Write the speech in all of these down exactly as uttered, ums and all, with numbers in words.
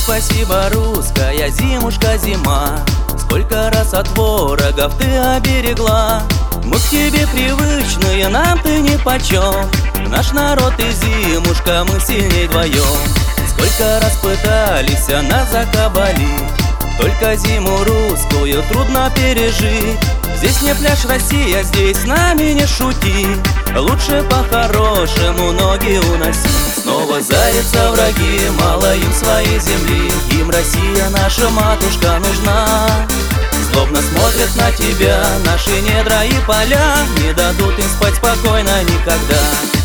спасибо, русская зимушка, зима, сколько раз от ворогов ты оберегла. Мы к тебе привычные, нам ты нипочем, наш народ и зимушка, мы сильней вдвоем. Сколько раз пытались нас закабалить, только зиму русскую трудно пережить. Здесь не пляж, Россия, здесь с нами не шути, лучше по-хорошему ноги уноси. Снова зарятся враги, мало им своей земли, им Россия, наша матушка, нужна. Злобно смотрят на тебя наши недра и поля, не дадут им спать спокойно никогда.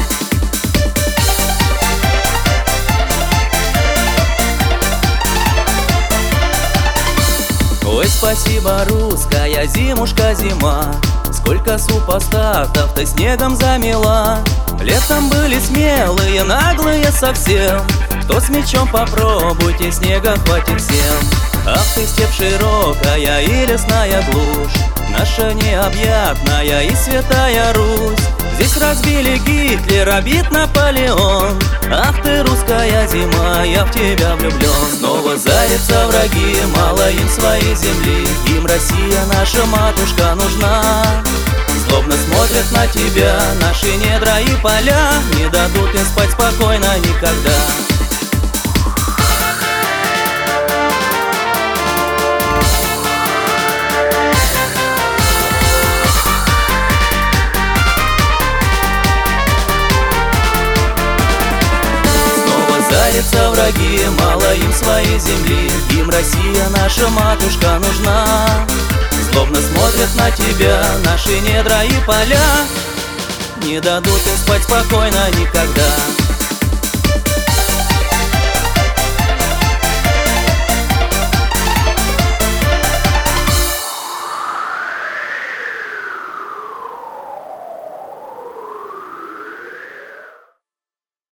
Ой, спасибо, русская зимушка, зима, сколько супостатов ты снегом замела. Летом были смелые, наглые совсем, кто с мечом попробуйте, снега хватит всем. Ах ты, степь широкая и лесная глушь, наша необъятная и святая Русь. Здесь разбили Гитлера, бит Наполеон. Ах ты, русская зима, я в тебя влюблен. Снова зарятся враги, мало им своей земли, им Россия, наша матушка, нужна. Злобно смотрят на тебя наши недра и поля, не дадут им спать спокойно никогда. Зарятся враги, мало им своей земли, им Россия, наша матушка, нужна. Злобно смотрят на тебя наши недра и поля, не дадут им спать спокойно никогда.